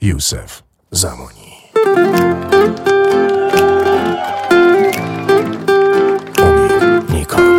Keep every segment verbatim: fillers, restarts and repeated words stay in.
یوسف زمانی. امید نیکان.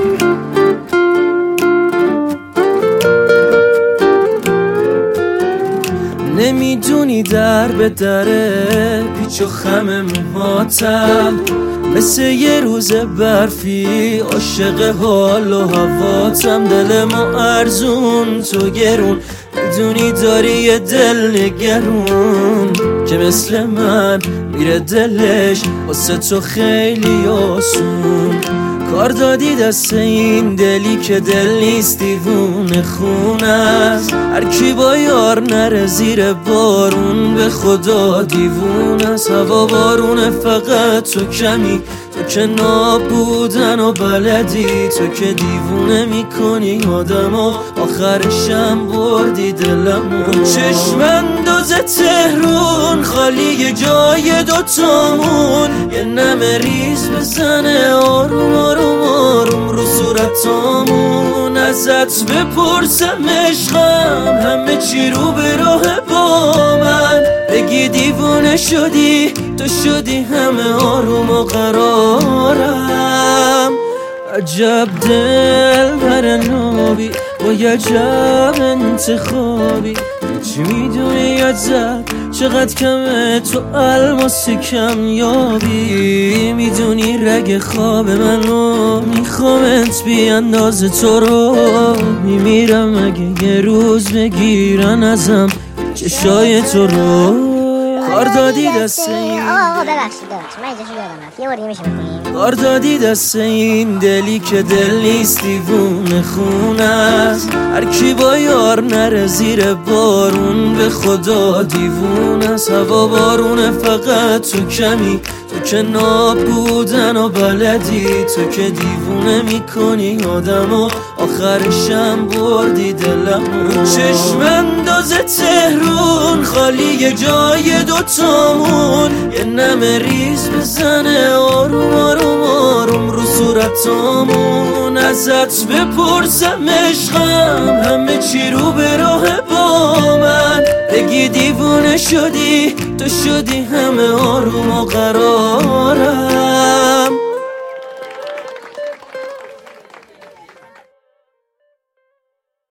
نمیدونی در به دره پیچ و خم موهاتم، مثل یه روز برفی عاشق حال و هواتم. دل ما ارزون تو گرون، میدونی داری یه دل نگرون که مثل من میره دلش واسه تو خیلی آسون. کار دادی دست این دلی که دل نیست دیوونه خونه است. هر کی با یار نره زیر بارون به خدا دیوونه است. هوا بارونه فقط تو کمی، تو که نابودن و بلدی، تو که دیوونه میکنی آدمو، آخرشم بردی دلمو. چشم انداز تهرون خالی جای دوتامون، یه نمه ریز بزنه آروم آروم آروم رو صورتامون. ازت بپرسم عشقم همه چی رو به راه با من، بگی دیوونه شدی تو شدی همه آروم و قرارم. عجب دل بر نابی با عجب انتخابی، چی میدونی ازت چقدر کمه تو الماس کم یابی. میدونی رگ خواب منو میخوامت بی اندازه تو رو میمیرم اگه یه روز بگیرن ازم چشای تو رو. کار دادی دست این آقا ببخشید ببخشید من اینجاشو یادم رفت، یه بار دیگه میشه بکنیم؟ کار دادی دست این دلی که دل نیست دیوونه خونه است. هر کی با یار نره زیر بارون به خدا دیوونه است. هوا بارونه فقط تو کمی، تو که نابودن و بلدی، تو که دیوونه میکنی آدمو، آخرشم بردی دلمو. چشم انداز تهرون خالی جای دوتامون، یه نمه ریز بزنه آروم آروم آروم رو صورتامون. ازت بپرسم عشقم همه چی رو به راه با من، بگی دیوونه شدی تو شدی همه آروم و قرارم.